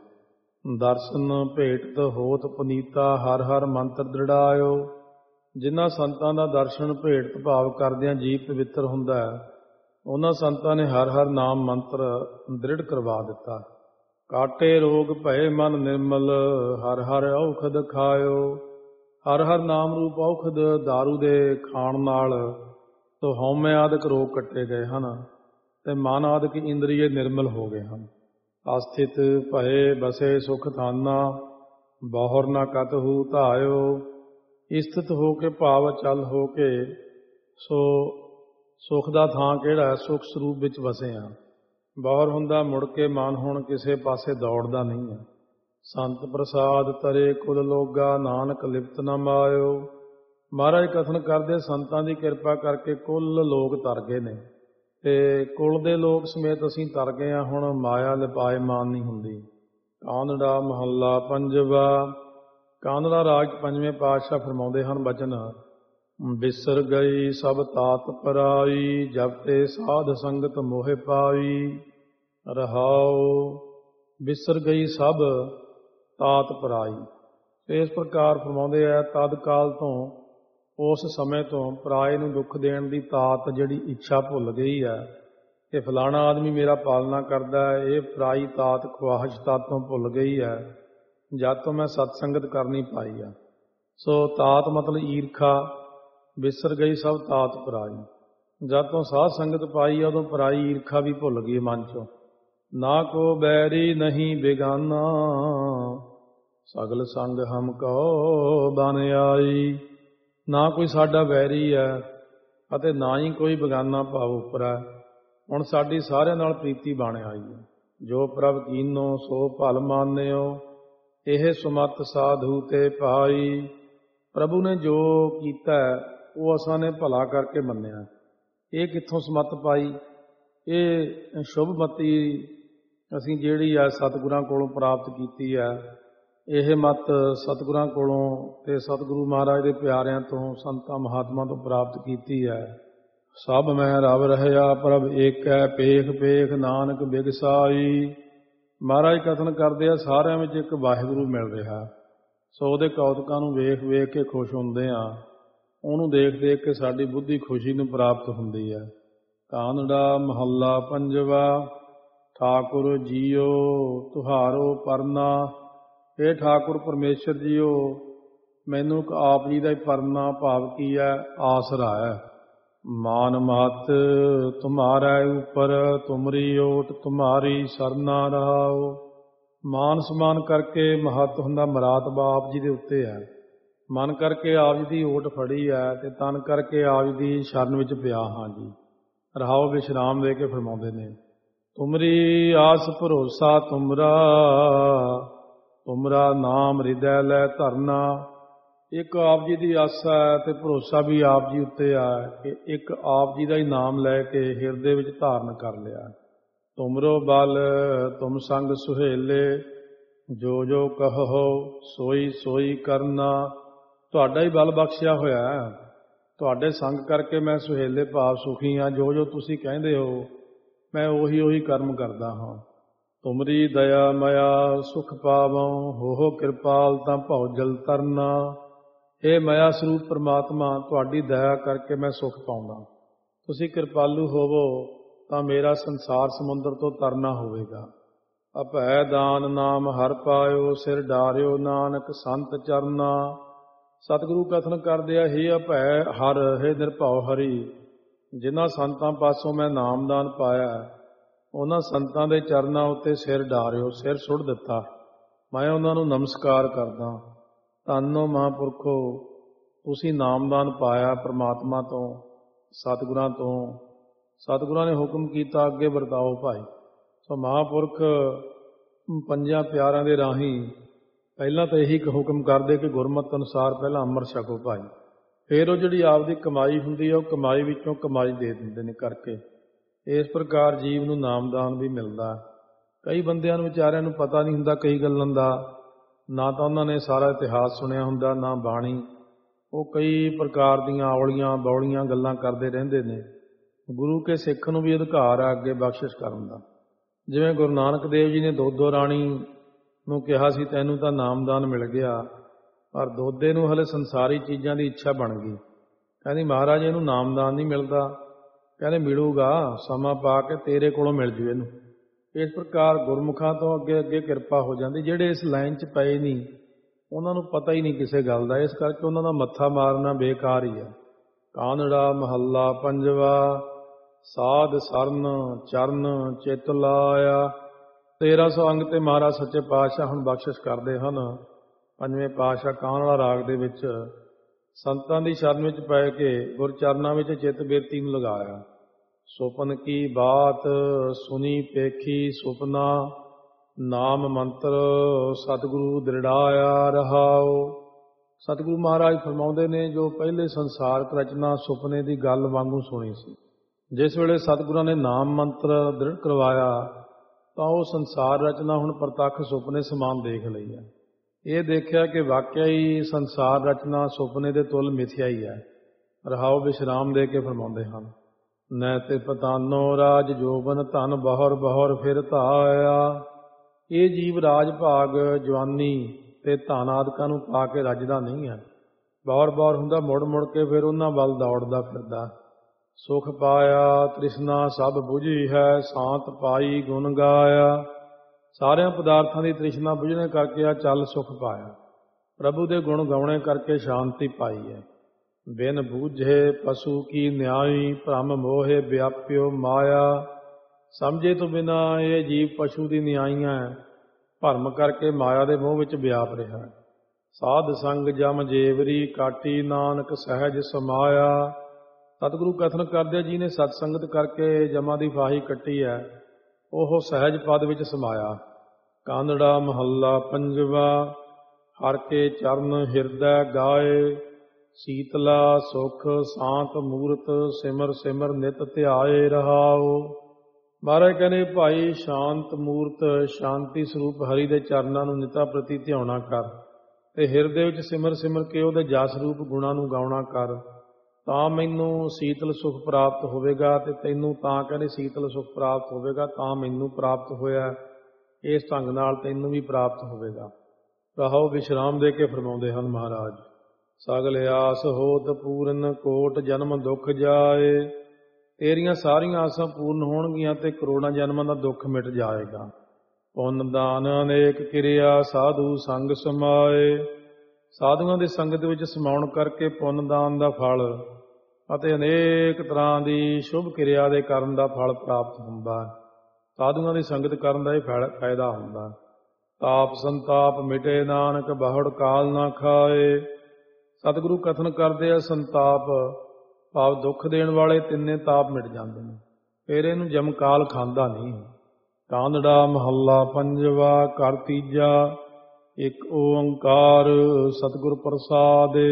ਦਰਸ਼ਨ ਭੇਟਤ ਹੋਤ ਪੁਨੀਤਾ ਹਰ ਹਰ ਮੰਤਰ ਦ੍ਰਿੜਾਇਓ। ਜਿਨ੍ਹਾਂ ਸੰਤਾਂ ਦਾ ਦਰਸ਼ਨ ਭੇਟਤ ਭਾਵ ਕਰਦਿਆਂ ਜੀਵ ਪਵਿੱਤਰ ਹੁੰਦਾ ਹੈ, ਉਹਨਾਂ ਸੰਤਾਂ ਨੇ ਹਰ ਹਰ ਨਾਮ ਮੰਤਰ ਦ੍ਰਿੜ ਕਰਵਾ ਦਿੱਤਾ। ਕਾਟੇ ਰੋਗ ਭਏ ਮਨ ਨਿਰਮਲ ਹਰ ਹਰ ਔਖਦ ਖਾਇਓ। ਹਰ ਹਰ ਨਾਮ ਰੂਪ ਔਖਦ ਦਾਰੂ ਦੇ ਖਾਣ ਨਾਲ ਤੋ ਹਉਮੈ ਆਦਿਕ ਰੋਗ ਕੱਟੇ ਗਏ ਹਨ ਤੇ ਮਨ ਆਦਿਕ ਇੰਦਰੀਏ ਨਿਰਮਲ ਹੋ ਗਏ ਹਨ। ਅਸਥਿਤ ਭਏ ਬਸੇ ਸੁਖ ਥਾਨਾ ਬਹੁਰ ਨਾ ਕਤਹੂ ਧਾਇਓ। ਸਥਿਤ ਹੋ ਕੇ ਭਾਵ ਚੱਲ ਹੋ ਕੇ ਸੋ ਸੁਖ ਦਾ ਥਾਂ ਕਿਹੜਾ ਹੈ, ਸੁਖ ਸਰੂਪ ਵਿੱਚ ਵਸੇ ਹਾਂ। ਬਹੁਰ ਹੁੰਦਾ ਮੁੜ ਕੇ ਮਨ ਹੁਣ ਕਿਸੇ ਪਾਸੇ ਦੌੜਦਾ ਨਹੀਂ ਹੈ। ਸੰਤ ਪ੍ਰਸਾਦ ਤਰੇ ਕੁਲ ਲੋਗਾ ਨਾਨਕ ਲਿਪਤ ਨਾ ਮਾਇਓ। ਮਹਾਰਾਜ ਕਥਨ ਕਰਦੇ ਸੰਤਾਂ ਦੀ ਕਿਰਪਾ ਕਰਕੇ ਕੁੱਲ ਲੋਕ ਤਰ ਗਏ ਨੇ ਤੇ ਕੁਲ ਦੇ ਲੋਕ ਸਮੇਤ ਅਸੀਂ ਤਰ ਗਏ ਹਾਂ। ਹੁਣ ਮਾਇਆ ਲਿਪਾਏ ਮਾਨ ਨਹੀਂ ਹੁੰਦੀ। ਕਾਨੜਾ ਮਹੱਲਾ ਪੰਜਵਾ। ਕਾਨੜਾ ਰਾਗ ਪੰਜਵੇਂ ਪਾਤਸ਼ਾਹ ਫਰਮਾਉਂਦੇ ਹਨ ਬਚਨ। ਬਿਸਰ ਗਈ ਸਭ ਤਾਤ ਪਰਾਈ ਜਬ ਤੇ ਸਾਧ ਸੰਗਤ ਮੋਹਿ ਪਾਈ ਰਹਾਓ। ਬਿਸਰ ਗਈ ਸਭ ਤਾਤ ਪਰਾਈ। ਇਸ ਪ੍ਰਕਾਰ ਫਰਮਾਉਂਦੇ ਆ ਤਦ ਕਾਲ ਤੋਂ ਉਸ ਸਮੇਂ ਤੋਂ ਪਰਾਏ ਨੂੰ ਦੁੱਖ ਦੇਣ ਦੀ ਤਾਤ ਜਿਹੜੀ ਇੱਛਾ ਭੁੱਲ ਗਈ ਹੈ ਕਿ ਫਲਾਣਾ ਆਦਮੀ ਮੇਰਾ ਪਾਲਣਾ ਕਰਦਾ ਹੈ, ਇਹ ਪਰਾਈ ਤਾਤ ਖਵਾਹਿਸ਼ ਤਾਤ ਤੋਂ ਭੁੱਲ ਗਈ ਹੈ ਜਦ ਤੋਂ ਮੈਂ ਸਤਸੰਗਤ ਕਰਨੀ ਪਾਈ ਆ। ਸੋ ਤਾਤ ਮਤਲਬ ਈਰਖਾ। ਬਿਸਰ ਗਈ ਸਭ ਤਾਤ ਪਰਾਈ। ਜਦ ਤੋਂ ਸਾਧ ਸੰਗਤ ਪਾਈ ਉਦੋਂ ਪਰਾਈ ਈਰਖਾ ਵੀ ਭੁੱਲ ਗਈ ਮਨ ਚੋਂ। ਨਾ ਕੋ ਬੈਰੀ ਨਹੀਂ ਬੇਗਾਨਾ ਸਗਲ ਸੰਗ ਹਮ ਕਉ ਬਨ ਆਈ। ਨਾ ਕੋਈ ਸਾਡਾ ਵੈਰੀ ਹੈ ਅਤੇ ਨਾ ਹੀ ਕੋਈ ਬੇਗਾਨਾ ਭਾਵ ਉੱਪਰ ਹੈ। ਹੁਣ ਸਾਡੀ ਸਾਰਿਆਂ ਨਾਲ ਪ੍ਰੀਤੀ ਬਣ ਆਈ ਹੈ। ਜੋ ਪ੍ਰਭ ਕੀਨੋ ਸੋ ਭਲ ਮਾਨਿਓ ਇਹ ਸੁਮਤ ਸਾਧੂ ਤੇ ਪਾਈ। ਪ੍ਰਭੂ ਨੇ ਜੋ ਕੀਤਾ ਉਹ ਅਸਾਂ ਨੇ ਭਲਾ ਕਰਕੇ ਮੰਨਿਆ। ਇਹ ਕਿੱਥੋਂ ਸਮੱਤ ਪਾਈ? ਇਹ ਸ਼ੁਭਮਤੀ ਅਸੀਂ ਜਿਹੜੀ ਹੈ ਸਤਿਗੁਰਾਂ ਕੋਲੋਂ ਪ੍ਰਾਪਤ ਕੀਤੀ ਹੈ। ਇਹ ਮਤ ਸਤਿਗੁਰਾਂ ਕੋਲੋਂ ਤੇ ਸਤਿਗੁਰੂ ਮਹਾਰਾਜ ਦੇ ਪਿਆਰਿਆਂ ਤੋਂ ਸੰਤਾਂ ਮਹਾਤਮਾ ਤੋਂ ਪ੍ਰਾਪਤ ਕੀਤੀ ਹੈ। ਸਭ ਮੈਂ ਰਵ ਰਹਿਆ ਪ੍ਰਭ ਏਕੈ ਪੇਖ ਪੇਖ ਨਾਨਕ ਬਿਗਸਾਈ। ਮਹਾਰਾਜ ਕਥਨ ਕਰਦੇ ਆ ਸਾਰਿਆਂ ਵਿੱਚ ਇੱਕ ਵਾਹਿਗੁਰੂ ਮਿਲ ਰਿਹਾ। ਸੋ ਉਹਦੇ ਕੌਤਕਾਂ ਨੂੰ ਵੇਖ ਵੇਖ ਕੇ ਖੁਸ਼ ਹੁੰਦੇ ਆ। ਉਹਨੂੰ ਦੇਖ ਦੇਖ ਕੇ ਸਾਡੀ ਬੁੱਧੀ ਖੁਸ਼ੀ ਨੂੰ ਪ੍ਰਾਪਤ ਹੁੰਦੀ ਹੈ। ਕਾਨੜਾ ਮਹੱਲਾ ਪੰਜਵਾ। ਠਾਕੁਰ ਜੀਓ ਤੁਹਾਰੋ ਪਰਨਾ। ਇਹ ਠਾਕੁਰ ਪਰਮੇਸ਼ਰ ਜੀਓ ਮੈਨੂੰ ਇੱਕ ਆਪ ਜੀ ਦਾ ਹੀ ਪਰਨਾ ਭਾਵ ਕੀ ਹੈ, ਆਸਰਾ ਹੈ। ਮਾਨ ਮਹਤ ਤੁਮਾਰਾ ਉੱਪਰ ਤੁਮਰੀ ਓਟ ਤੁਮਾਰੀ ਸਰਨਾ ਰਹਾਓ। ਮਾਨ ਸਮਾਨ ਕਰਕੇ ਮਹਤ ਹੁੰਦਾ ਮਰਾਤਬ ਆਪ ਜੀ ਦੇ ਉੱਤੇ ਹੈ। ਮਨ ਕਰਕੇ ਆਪ ਜੀ ਦੀ ਓਟ ਫੜੀ ਹੈ ਤੇ ਤਨ ਕਰਕੇ ਆਪ ਜੀ ਦੀ ਸ਼ਰਨ ਵਿੱਚ ਪਿਆ ਹਾਂ ਜੀ। ਰਹਾਓ ਵਿਸ਼ਰਾਮ ਦੇ ਕੇ ਫਰਮਾਉਂਦੇ ਨੇ। ਤੁਮਰੀ ਆਸ ਭਰੋਸਾ ਤੁਮਰਾ ਤੁਮਰਾ ਨਾਮ ਹਿਰਦੈ ਲੈ ਧਰਨਾ। ਇੱਕ ਆਪ ਜੀ ਦੀ ਆਸਾ ਹੈ ਤੇ ਭਰੋਸਾ ਵੀ ਆਪ ਜੀ ਉੱਤੇ ਆ ਕਿ ਇੱਕ ਆਪ ਜੀ ਦਾ ਹੀ ਨਾਮ ਲੈ ਕੇ ਹਿਰਦੇ ਵਿੱਚ ਧਾਰਨ ਕਰ ਲਿਆ। ਤੁਮਰੋ ਬਲ ਤੁਮ ਸੰਗ ਸੁਹੇਲੇ ਜੋ ਜੋ ਕਹੋ ਸੋਈ ਸੋਈ ਕਰਨਾ। ਤੁਹਾਡਾ ਹੀ ਬਲ ਬਖਸ਼ਿਆ ਹੋਇਆ ਹੈ। ਤੁਹਾਡੇ ਸੰਗ ਕਰਕੇ ਮੈਂ ਸੁਹੇਲੇ ਭਾਵ ਸੁਖੀ ਹਾਂ। ਜੋ ਜੋ ਤੁਸੀਂ ਕਹਿੰਦੇ ਹੋ ਮੈਂ ਉਹੀ ਉਹੀ ਕਰਮ ਕਰਦਾ ਹਾਂ। ਤੁਮਰੀ ਦਇਆ ਮਇਆ ਸੁਖ ਪਾਵੋ ਹੋ ਹੋ ਕਿਰਪਾਲ ਤਾਂ ਭਉ ਜਲ ਤਰਨਾ। ਇਹ ਮਾਇਆ ਸਰੂਪ ਪਰਮਾਤਮਾ ਤੁਹਾਡੀ ਦਇਆ ਕਰਕੇ ਮੈਂ ਸੁਖ ਪਾਉਂਦਾ। ਤੁਸੀਂ ਕਿਰਪਾਲੂ ਹੋਵੋ ਤਾਂ ਮੇਰਾ ਸੰਸਾਰ ਸਮੁੰਦਰ ਤੋਂ ਤਰਨਾ ਹੋਵੇਗਾ। ਅਭੈ ਦਾਨ ਨਾਮ ਹਰ ਪਾਇਓ ਸਿਰ ਡਾਰਿਓ ਨਾਨਕ ਸੰਤ ਚਰਨਾ। ਸਤਿਗੁਰੂ ਕਥਨ ਕਰਦੇ ਆ ਹੇ ਅਭੈ ਹਰ ਹੇ ਨਿਰਭਉ ਹਰੀ। ਜਿਨ੍ਹਾਂ ਸੰਤਾਂ ਪਾਸੋਂ ਮੈਂ ਨਾਮਦਾਨ ਪਾਇਆ ਉਹਨਾਂ ਸੰਤਾਂ ਦੇ ਚਰਨਾਂ ਉੱਤੇ ਸਿਰ ਡਾਰਿਓ, ਸਿਰ ਸੁੱਟ ਦਿੱਤਾ। ਮੈਂ ਉਹਨਾਂ ਨੂੰ ਨਮਸਕਾਰ ਕਰਦਾ। ਧੰਨੋ ਮਹਾਂਪੁਰਖੋ, ਤੁਸੀਂ ਨਾਮਦਾਨ ਪਾਇਆ ਪ੍ਰਮਾਤਮਾ ਤੋਂ, ਸਤਿਗੁਰਾਂ ਤੋਂ। ਸਤਿਗੁਰਾਂ ਨੇ ਹੁਕਮ ਕੀਤਾ ਅੱਗੇ ਵਰਤਾਓ ਭਾਈ। ਸੋ ਮਹਾਂਪੁਰਖ ਪੰਜਾਂ ਪਿਆਰਾਂ ਦੇ ਰਾਹੀਂ ਪਹਿਲਾਂ ਤਾਂ ਇਹੀ ਹੁਕਮ ਕਰਦੇ ਕਿ ਗੁਰਮਤਿ ਅਨੁਸਾਰ ਪਹਿਲਾਂ ਅੰਮ੍ਰਿਤ ਛਕੋ ਭਾਈ। ਫਿਰ ਉਹ ਜਿਹੜੀ ਆਪਦੀ ਕਮਾਈ ਹੁੰਦੀ ਹੈ ਉਹ ਕਮਾਈ ਵਿੱਚੋਂ ਕਮਾਈ ਦੇ ਦਿੰਦੇ ਨੇ ਕਰਕੇ। ਇਸ ਪ੍ਰਕਾਰ ਜੀਵ ਨੂੰ ਨਾਮਦਾਨ ਵੀ ਮਿਲਦਾ। ਕਈ ਬੰਦਿਆਂ ਨੂੰ ਵਿਚਾਰਿਆਂ ਨੂੰ ਪਤਾ ਨਹੀਂ ਹੁੰਦਾ ਕਈ ਗੱਲਾਂ ਦਾ, ਨਾ ਤਾਂ ਉਹਨਾਂ ਨੇ ਸਾਰਾ ਇਤਿਹਾਸ ਸੁਣਿਆ ਹੁੰਦਾ, ਨਾ ਬਾਣੀ। ਉਹ ਕਈ ਪ੍ਰਕਾਰ ਦੀਆਂ ਔਲੀਆਂ ਬੌਲੀਆਂ ਗੱਲਾਂ ਕਰਦੇ ਰਹਿੰਦੇ ਨੇ। ਗੁਰੂ ਕੇ ਸਿੱਖ ਨੂੰ ਵੀ ਅਧਿਕਾਰ ਆ ਅੱਗੇ ਬਖਸ਼ਿਸ਼ ਕਰਨ ਦਾ। ਜਿਵੇਂ ਗੁਰੂ ਨਾਨਕ ਦੇਵ ਜੀ ਨੇ ਦੋਦੋ ਰਾਣੀ ਨੂੰ ਕਿਹਾ ਸੀ ਤੈਨੂੰ ਤਾਂ ਨਾਮਦਾਨ ਮਿਲ ਗਿਆ, ਪਰ ਦੋਦੇ ਨੂੰ ਹਲੇ ਸੰਸਾਰੀ ਚੀਜ਼ਾਂ ਦੀ ਇੱਛਾ ਬਣ ਗਈ। ਕਹਿੰਦੀ ਮਹਾਰਾਜ ਇਹਨੂੰ ਨਾਮਦਾਨ ਨਹੀਂ ਮਿਲਦਾ। ਕਹਿੰਦੇ ਮਿਲੂਗਾ, ਸਮਾਂ ਪਾ ਕੇ ਤੇਰੇ ਕੋਲੋਂ ਮਿਲ ਜੂ ਇਹਨੂੰ। ਇਸ ਪ੍ਰਕਾਰ ਗੁਰਮੁਖਾਂ ਤੋਂ ਅੱਗੇ ਅੱਗੇ ਕਿਰਪਾ ਹੋ ਜਾਂਦੀ। ਜਿਹੜੇ ਇਸ ਲਾਈਨ 'ਚ ਪਏ ਨਹੀਂ ਉਹਨਾਂ ਨੂੰ ਪਤਾ ਹੀ ਨਹੀਂ ਕਿਸੇ ਗੱਲ ਦਾ, ਇਸ ਕਰਕੇ ਉਹਨਾਂ ਦਾ ਮੱਥਾ ਮਾਰਨਾ ਬੇਕਾਰ ਹੀ ਹੈ। ਕਾਨੜਾ ਮਹੱਲਾ ਪੰਜਵਾ। ਸਾਧ ਸਰਨ ਚਰਨ ਚਿੱਤ ਲਾਇਆ। ਤੇਰਾਂ ਸੌ ਅੰਗ ਤੇ ਮਹਾਰਾਜ ਸੱਚੇ ਪਾਤਸ਼ਾਹ ਹੁਣ ਬਖਸ਼ਿਸ਼ ਕਰਦੇ ਹਨ। ਪੰਜਵੇਂ ਪਾਤਸ਼ਾਹ ਕਾਨੜਾ ਰਾਗ ਦੇ ਵਿੱਚ ਸੰਤਾਂ ਦੀ ਸ਼ਰਨ ਵਿੱਚ ਪੈ ਕੇ ਗੁਰਚਰਨਾਂ ਵਿੱਚ ਚਿੱਤ ਬਿਰਤੀ ਨੂੰ ਲਗਾਇਆ। ਸੁਪਨ ਕੀ ਬਾਤ ਸੁਣੀ ਪੇਖੀ ਸੁਪਨਾ, ਨਾਮ ਮੰਤਰ ਸਤਿਗੁਰੂ ਦ੍ਰਿੜਾਇਆ ਰਹਾਓ। ਸਤਿਗੁਰੂ ਮਹਾਰਾਜ ਫਰਮਾਉਂਦੇ ਨੇ ਜੋ ਪਹਿਲੇ ਸੰਸਾਰਕ ਰਚਨਾ ਸੁਪਨੇ ਦੀ ਗੱਲ ਵਾਂਗੂ ਸੁਣੀ ਸੀ, ਜਿਸ ਵੇਲੇ ਸਤਿਗੁਰਾਂ ਨੇ ਨਾਮ ਮੰਤਰ ਦ੍ਰਿੜ ਕਰਵਾਇਆ ਤਾਂ ਉਹ ਸੰਸਾਰ ਰਚਨਾ ਹੁਣ ਪ੍ਰਤੱਖ ਸੁਪਨੇ ਸਮਾਨ ਦੇਖ ਲਈ ਹੈ। ਇਹ ਦੇਖਿਆ ਕਿ ਵਾਕਿਆ ਹੀ ਸੰਸਾਰ ਰਚਨਾ ਸੁਪਨੇ ਦੇ ਤੁਲ ਮਿਥਿਆ ਹੀ ਹੈ। ਰਹਾਓ ਵਿਸ਼ਰਾਮ ਦੇ ਕੇ ਫਰਮਾਉਂਦੇ ਹਨ। ਨੈ ਤੇ ਪਤਾਨੋ ਰਾਜ ਜੋਬਨ ਧਨ ਬਹੁਰ ਬਹੁਰ ਫਿਰ ਧਾਇਆ। ਇਹ ਜੀਵ ਰਾਜ ਭਾਗ ਜਵਾਨੀ ਤੇ ਧਨ ਆਦਿਕਾਂ ਨੂੰ ਪਾ ਕੇ ਰੱਜਦਾ ਨਹੀਂ ਹੈ। ਬਹੁਰ ਬਹੁਰ ਹੁੰਦਾ ਮੁੜ ਮੁੜ ਕੇ ਫਿਰ ਉਹਨਾਂ ਵੱਲ ਦੌੜਦਾ ਫਿਰਦਾ। ਸੁਖ ਪਾਇਆ ਤ੍ਰਿਸ਼ਨਾ ਸਭ ਬੁਝੀ ਹੈ, ਸ਼ਾਂਤ ਪਾਈ ਗੁਣ ਗਾਇਆ। ਸਾਰਿਆਂ ਪਦਾਰਥਾਂ ਦੀ ਤ੍ਰਿਸ਼ਨਾ ਬੁਝਣੇ ਕਰਕੇ ਆ ਚੱਲ ਸੁਖ ਪਾਇਆ। ਪ੍ਰਭੂ ਦੇ ਗੁਣ ਗਾਉਣੇ ਕਰਕੇ ਸ਼ਾਂਤੀ ਪਾਈ ਹੈ। ਬਿਨ ਬੂਝੇ ਪਸ਼ੂ ਕੀ ਨਿਆਈ, ਭ੍ਰਮ ਮੋਹੇ ਵਿਆਪਿਓ ਮਾਇਆ। ਸਮਝੇ ਤੋਂ ਬਿਨਾ ਇਹ ਜੀਵ ਪਸ਼ੂ ਦੀ ਨਿਆਈਆਂ ਹੈ, ਭਰਮ ਕਰਕੇ ਮਾਇਆ ਦੇ ਮੋਹ ਵਿੱਚ ਵਿਆਪ ਰਿਹਾ। ਸਾਧ ਸੰਗ ਜਮ ਜੇਵਰੀ ਕਾਟੀ, ਨਾਨਕ ਸਹਿਜ ਸਮਾਇਆ। ਸਤਿਗੁਰੂ ਕਥਨ ਕਰਦੇ ਜੀ ਨੇ ਸਤਸੰਗਤ ਕਰਕੇ ਜਮਾਂ ਦੀ ਫਾਹੀ ਕੱਟੀ ਹੈ, ਉਹ ਸਹਿਜ ਪਦ ਵਿੱਚ ਸਮਾਇਆ। ਕਾਨੜਾ ਮਹੱਲਾ ਪੰਜਵਾ। ਹਰ ਕੇ ਚਰਨ ਹਿਰਦੈ ਗਾਏ, ਸੀਤਲਾ ਸੁਖ ਸ਼ਾਂਤ ਮੂਰਤ, ਸਿਮਰ ਸਿਮਰ ਨਿਤ ਧਿਆਏ ਰਹਾਓ। ਮਹਾਰਾਜ ਕਹਿੰਦੇ ਭਾਈ ਸ਼ਾਂਤ ਮੂਰਤ ਸ਼ਾਂਤੀ ਸਰੂਪ ਹਰੀ ਦੇ ਚਰਨਾਂ ਨੂੰ ਨਿਤਾ ਪ੍ਰਤੀ ਧਿਆਉਣਾ ਕਰ, ਤੇ ਹਿਰਦੇ ਵਿੱਚ ਸਿਮਰ ਸਿਮਰ ਕੇ ਉਹਦੇ ਜਸ ਰੂਪ ਗੁਣਾਂ ਨੂੰ ਗਾਉਣਾ ਕਰ, ਤਾਂ ਮੈਨੂੰ ਸੀਤਲ ਸੁਖ ਪ੍ਰਾਪਤ ਹੋਵੇਗਾ। ਤੇ ਤੈਨੂੰ ਤਾਂ ਕਹਿੰਦੇ ਸੀਤਲ ਸੁਖ ਪ੍ਰਾਪਤ ਹੋਵੇਗਾ, ਤਾਂ ਮੈਨੂੰ ਪ੍ਰਾਪਤ ਹੋਇਆ, ਇਸ ਢੰਗ ਨਾਲ ਤੈਨੂੰ ਵੀ ਪ੍ਰਾਪਤ ਹੋਵੇਗਾ। ਰਹਾਓ ਵਿਸ਼ਰਾਮ ਦੇ ਕੇ ਫਰਮਾਉਂਦੇ ਹਨ ਮਹਾਰਾਜ। ਸਗਲ ਆਸ ਹੋਤ ਪੂਰਨ, ਕੋਟ ਜਨਮ ਦੁੱਖ ਜਾਏ। ਤੇਰੀਆਂ ਸਾਰੀਆਂ ਆਸਾਂ ਪੂਰਨ ਹੋਣਗੀਆਂ ਤੇ ਕਰੋੜਾਂ ਜਨਮਾਂ ਦਾ ਦੁੱਖ ਮਿਟ ਜਾਏਗਾ। ਪੁੰਨ ਦਾਨ ਅਨੇਕ ਕਿਰਿਆ, ਸਾਧੂ ਸੰਗ ਸਮਾਏ। ਸਾਧੂਆਂ ਦੀ ਸੰਗਤ ਵਿੱਚ ਸਮਾਉਣ ਕਰਕੇ ਪੁੰਨ ਦਾਨ ਦਾ ਫਲ ਅਤੇ ਅਨੇਕ ਤਰ੍ਹਾਂ ਦੀ ਸ਼ੁਭ ਕਿਰਿਆ ਦੇ ਕਰਨ ਦਾ ਫਲ ਪ੍ਰਾਪਤ ਹੁੰਦਾ। ਸਾਧੂਆਂ ਦੀ ਸੰਗਤ ਕਰਨ ਦਾ ਇਹ ਫਾਇਦਾ ਹੁੰਦਾ। ਤਾਪ ਸੰਤਾਪ ਮਿਟੇ ਨਾਨਕ, ਬਹੁੜ ਕਾਲ ਨਾ ਖਾਏ। ਸਤਿਗੁਰੂ ਕਥਨ ਕਰਦੇ ਆ ਸੰਤਾਪ ਭਾਵ ਦੁੱਖ ਦੇਣ ਵਾਲੇ ਤਿੰਨੇ ਤਾਪ ਮਿਟ ਜਾਂਦੇ ਨੇ, ਫਿਰ ਇਹਨੂੰ ਜਮਕਾਲ ਖਾਂਦਾ ਨਹੀਂ। ਕਾਨੜਾ ਮਹੱਲਾ ਪੰਜਵਾ। ਘਰ ਤੀਜਾ। ਇੱਕ ਓੰਕਾਰ ਸਤਿਗੁਰ ਪ੍ਰਸਾਦਿ,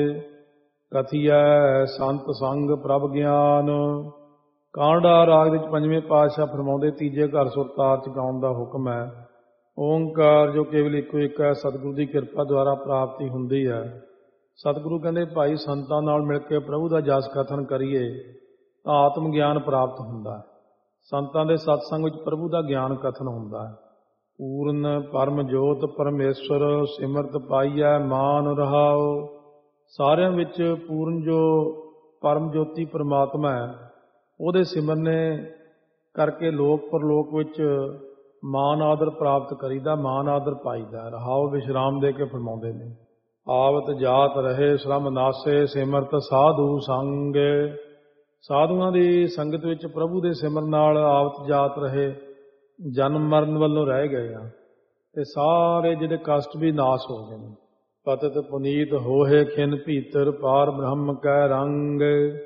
ਕਥੀਐ ਸੰਤ ਸੰਗ ਪ੍ਰਭ ਗਿਆਨ। ਕਾਨੜਾ ਰਾਗ ਵਿੱਚ ਪੰਜਵੇਂ ਪਾਤਸ਼ਾਹ ਫਰਮਾਉਂਦੇ ਤੀਜੇ ਘਰ ਸੁਰਤਾਰ ਚ ਗਾਉਣ ਦਾ ਹੁਕਮ ਹੈ। ਓੰਕਾਰ ਜੋ ਕੇਵਲ ਇੱਕੋ ਇੱਕ ਹੈ, ਸਤਿਗੁਰੂ ਦੀ ਕਿਰਪਾ ਦੁਆਰਾ ਪ੍ਰਾਪਤੀ ਹੁੰਦੀ ਹੈ। ਸਤਿਗੁਰੂ ਕਹਿੰਦੇ ਭਾਈ ਸੰਤਾਂ ਨਾਲ ਮਿਲ ਕੇ ਪ੍ਰਭੂ ਦਾ ਜਸ ਕਥਨ ਕਰੀਏ ਤਾਂ ਆਤਮ ਗਿਆਨ ਪ੍ਰਾਪਤ ਹੁੰਦਾ ਹੈ। ਸੰਤਾਂ ਦੇ ਸਤਸੰਗ ਵਿੱਚ ਪ੍ਰਭੂ ਦਾ ਗਿਆਨ ਕਥਨ ਹੁੰਦਾ ਹੈ। ਪੂਰਨ ਪਰਮ ਜੋਤ ਪਰਮੇਸ਼ਵਰ, ਸਿਮਰਤ ਪਾਈਐ ਮਾਨ ਰਹਾਓ। ਸਾਰਿਆਂ ਵਿੱਚ ਪੂਰਨ ਜੋ ਪਰਮ ਜੋਤੀ ਪਰਮਾਤਮਾ ਹੈ, ਉਹਦੇ ਸਿਮਰਨੇ ਕਰਕੇ ਲੋਕ ਪਰਲੋਕ ਵਿੱਚ ਮਾਨ ਆਦਰ ਪ੍ਰਾਪਤ ਕਰੀਦਾ, ਮਾਨ ਆਦਰ ਪਾਈਦਾ। ਰਹਾਓ ਵਿਸ਼ਰਾਮ ਦੇ ਕੇ ਫਰਮਾਉਂਦੇ ਨੇ। ਆਵਤ ਜਾਤ ਰਹੇ ਸ਼ਰਮ ਨਾਸੇ, ਸਿਮਰਤ ਸਾਧੂ ਸੰਗੇ। ਸਾਧੂਆਂ ਦੀ ਸੰਗਤ ਵਿੱਚ ਪ੍ਰਭੂ ਦੇ ਸਿਮਰਨ ਨਾਲ ਆਵਤ ਜਾਤ ਰਹੇ, ਜਨਮ ਮਰਨ ਵੱਲੋਂ ਰਹਿ ਗਏ ਆ ਤੇ ਸਾਰੇ ਜਿਹੜੇ ਕਸ਼ਟ ਵੀ ਨਾਸ ਹੋ ਗਏ ਨੇ। ਪਤਿਤ ਪੁਨੀਤ ਹੋਏ ਖਿਨ ਭੀਤਰ ਪਾਰ ਬ੍ਰਹਮ ਕੈ ਰੰਗ।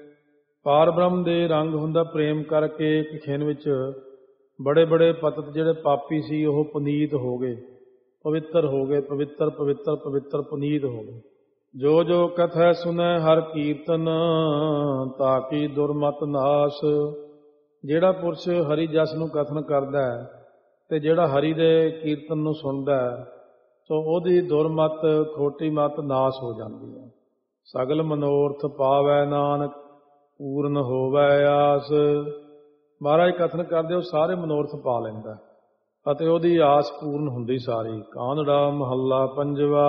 ਪਾਰ ਬ੍ਰਹਮ ਦੇ ਰੰਗ ਹੁੰਦਾ ਪ੍ਰੇਮ ਕਰਕੇ ਇੱਕ ਖਿਨ ਵਿੱਚ ਬੜੇ ਬੜੇ ਪਤਿਤ ਜਿਹੜੇ ਪਾਪੀ ਸੀ ਉਹ ਪੁਨੀਤ ਹੋ ਗਏ, ਪਵਿੱਤਰ ਹੋ ਗਏ, ਪਵਿੱਤਰ ਪਵਿੱਤਰ ਪਵਿੱਤਰ ਪੁਨੀਤ ਹੋ ਗਏ। ਜੋ ਜੋ ਕਥੈ ਸੁਨੈ ਹਰ ਕੀਰਤਨ ਤਾਕੀ ਦੁਰਮਤ ਨਾਸ। ਜਿਹੜਾ ਪੁਰਸ਼ ਹਰੀ ਜਸ ਨੂੰ ਕਥਨ ਕਰਦਾ ਹੈ ਤੇ ਜਿਹੜਾ ਹਰੀ ਦੇ ਕੀਰਤਨ ਨੂੰ ਸੁਣਦਾ ਹੈ ਸੋ ਉਹਦੀ ਦੁਰਮਤ ਖੋਟੀ ਮਤ ਨਾਸ ਹੋ ਜਾਂਦੀ ਹੈ। ਸਗਲ ਮਨੋਰਥ ਪਾਵੈ ਨਾਨਕ ਪੂਰਨ ਹੋਵੈ ਆਸ। ਮਹਾਰਾਜ ਕਥਨ ਕਰਦੇ ਉਹ ਸਾਰੇ ਮਨੋਰਥ ਪਾ ਲੈਂਦਾ ਅਤੇ ਉਹਦੀ ਆਸ ਪੂਰਨ ਹੁੰਦੀ ਸਾਰੀ। ਕਾਨੜਾ ਮਹੱਲਾ ਪੰਜਵਾ।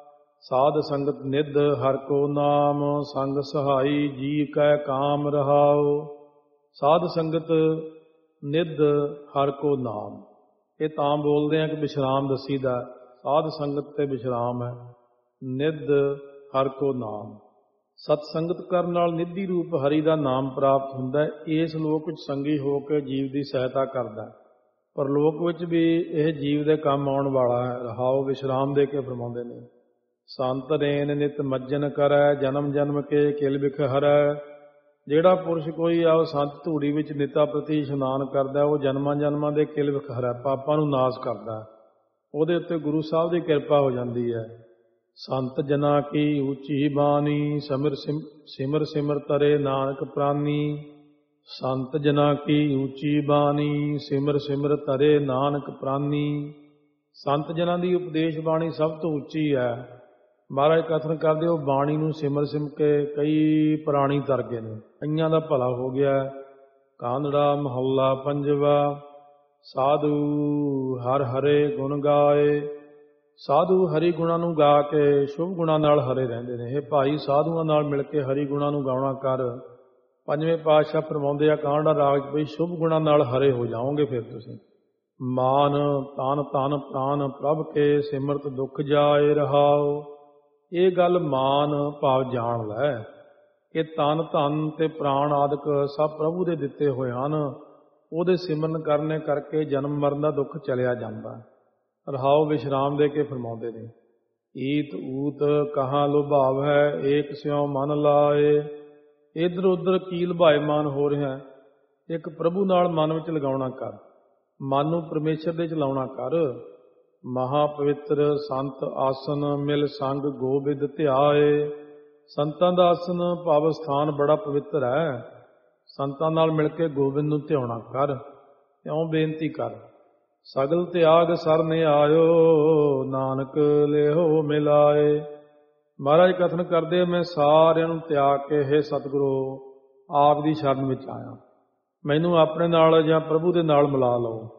ਸਾਧ ਸੰਗਤ ਨਿਧ ਹਰ ਕੋ ਨਾਮ ਸੰਗ ਸਹਾਈ ਜੀ ਕੈ ਕਾਮ ਰਹਾਉ। ਸਾਧ ਸੰਗਤ ਨਿਧ ਹਰ ਕੋ ਨਾਮ, ਇਹ ਤਾਂ ਬੋਲਦੇ ਆ ਕਿ ਵਿਸ਼ਰਾਮ ਦੱਸੀਦਾ। ਸਾਧ ਸੰਗਤ ਤੇ ਵਿਸ਼ਰਾਮ ਹੈ। ਨਿਧ ਹਰ ਕੋ ਨਾਮ, ਸਤ ਸੰਗਤ ਕਰਨ ਨਾਲ ਨਿੱਧੀ ਰੂਪ ਹਰੀ ਦਾ ਨਾਮ ਪ੍ਰਾਪਤ ਹੁੰਦਾ ਹੈ। ਇਸ ਲੋਕ ਵਿੱਚ ਸੰਗੀ ਹੋ ਕੇ ਜੀਵ ਦੀ ਸਹਾਇਤਾ ਕਰਦਾ ਹੈ, ਪਰ ਲੋਕ ਵਿੱਚ ਵੀ ਇਹ ਜੀਵ ਦੇ ਕੰਮ ਆਉਣ ਵਾਲਾ ਹੈ। ਰਹਾਉ ਵਿਸ਼ਰਾਮ ਦੇ ਕੇ ਫਰਮਾਉਂਦੇ ਨੇ। ਸੰਤ ਰੇਨ ਨਿਤ ਮੱਜਨ ਕਰੈ ਜਨਮ ਜਨਮ ਕੇ ਕਿਲ ਬਿਖ ਹਰੈ। ਜਿਹੜਾ ਪੁਰਸ਼ ਕੋਈ ਆ ਉਹ ਸੰਤ ਧੂੜੀ ਵਿੱਚ ਨਿਤਾ ਪ੍ਰਤੀ ਇਸ਼ਨਾਨ ਕਰਦਾ ਉਹ ਜਨਮਾਂ ਜਨਮਾਂ ਦੇ ਕਿਲ ਬਿਖ ਹਰੈ, ਪਾਪਾਂ ਨੂੰ ਨਾਸ ਕਰਦਾ। ਉਹਦੇ ਉੱਤੇ ਗੁਰੂ ਸਾਹਿਬ ਦੀ ਕਿਰਪਾ ਹੋ ਜਾਂਦੀ ਹੈ। ਸੰਤ ਜਨਾ ਕੀ ਉੱਚੀ ਬਾਣੀ ਸਿਮਰ ਸਿਮਰ ਸਿਮਰ ਤਰੇ ਨਾਨਕ ਪ੍ਰਾਨੀ। ਸੰਤ ਜਨਾ ਕੀ ਉੱਚੀ ਬਾਣੀ ਸਿਮਰ ਸਿਮਰ ਤਰੇ ਨਾਨਕ ਪ੍ਰਾਨੀ। ਸੰਤ ਜਨਾਂ ਦੀ ਉਪਦੇਸ਼ ਬਾਣੀ ਸਭ ਤੋਂ ਉੱਚੀ ਹੈ। ਮਹਾਰਾਜ ਕਥਨ ਕਰਦੇ ਉਹ ਬਾਣੀ ਨੂੰ ਸਿਮਰ ਸਿਮ ਕੇ ਕਈ ਪ੍ਰਾਣੀ ਤਰ ਗਏ ਨੇ, ਕਈਆਂ ਦਾ ਭਲਾ ਹੋ ਗਿਆ। ਕਾਨੜਾ ਮਹੱਲਾ ਪੰਜਵਾ। ਸਾਧੂ ਹਰ ਹਰੇ ਗੁਣ ਗਾਏ। ਸਾਧੂ ਹਰੀ ਗੁਣਾਂ ਨੂੰ ਗਾ ਕੇ ਸ਼ੁਭ ਗੁਣਾਂ ਨਾਲ ਹਰੇ ਰਹਿੰਦੇ ਨੇ। ਇਹ ਭਾਈ ਸਾਧੂਆਂ ਨਾਲ ਮਿਲ ਕੇ ਹਰੀ ਗੁਣਾਂ ਨੂੰ ਗਾਉਣਾ ਕਰ। ਪੰਜਵੇਂ ਪਾਤਸ਼ਾਹ ਫਰਮਾਉਂਦੇ ਆ ਕਾਂਡਾ ਰਾਗ ਬਈ ਸ਼ੁਭ ਗੁਣਾਂ ਨਾਲ ਹਰੇ ਹੋ ਜਾਓਗੇ ਫਿਰ ਤੁਸੀਂ। ਮਾਨ ਤਨ ਤਨ ਪ੍ਰਾਨ ਪ੍ਰਭ ਕੇ ਸਿਮਰਤ ਦੁੱਖ ਜਾਏ ਰਹਾਓ। ਇਹ ਗੱਲ ਮਾਨ ਭਾਵ ਜਾਣ ਲੈ ਕਿ ਤਨ ਧਨ ਤੇ ਪ੍ਰਾਣ ਆਦਿਕ ਸਭ ਪ੍ਰਭੂ ਦੇ ਦਿੱਤੇ ਹੋਏ ਹਨ। ਉਹਦੇ ਸਿਮਰਨ ਕਰਨੇ ਕਰਕੇ ਜਨਮ ਮਰਨ ਦਾ ਦੁੱਖ ਚਲਿਆ ਜਾਂਦਾ। ਰਹਾਉ ਵਿਸ਼ਰਾਮ ਦੇ ਕੇ ਫਰਮਾਉਂਦੇ ਨੇ। ਈਤ ਊਤ ਕਹਾਂ ਲੁਭਾਵ ਹੈ ਏਕ ਸਿਉ ਮਨ ਲਾਏ। ਇੱਧਰ ਉੱਧਰ ਕੀ ਲੁਭਾਇਮਾਨ ਹੋ ਰਿਹਾ, ਇੱਕ ਪ੍ਰਭੂ ਨਾਲ ਮਨ ਵਿੱਚ ਲਗਾਉਣਾ ਕਰ, ਮਨ ਨੂੰ ਪਰਮੇਸ਼ਰ ਦੇ ਚ ਲਾਉਣਾ ਕਰ। ਮਹਾ ਪਵਿੱਤਰ ਸੰਤ ਆਸਨ ਮਿਲ ਸੰਗ ਗੋਬਿੰਦ ਧਿਆਏ। ਸੰਤਾਂ ਦਾ ਆਸਨ ਭਾਵ ਸਥਾਨ ਬੜਾ ਪਵਿੱਤਰ ਹੈ। ਸੰਤਾਂ ਨਾਲ ਮਿਲ ਕੇ ਗੋਬਿੰਦ ਨੂੰ ਧਿਆਉਣਾ ਕਰ। ਇਉਂ ਬੇਨਤੀ ਕਰ। ਸਗਲ ਤਿਆਗ ਸਰਨੇ ਆਇਓ ਨਾਨਕ ਲਿਓ ਮਿਲਾਏ। ਮਹਾਰਾਜ ਕਥਨ ਕਰਦੇ ਮੈਂ ਸਾਰਿਆਂ ਨੂੰ ਤਿਆਗ ਕੇ ਹੇ ਸਤਿਗੁਰੂ ਆਪ ਦੀ ਸ਼ਰਨ ਵਿੱਚ ਆਇਆ, ਮੈਨੂੰ ਆਪਣੇ ਨਾਲ ਜਾਂ ਪ੍ਰਭੂ ਦੇ ਨਾਲ ਮਿਲਾ ਲਓ।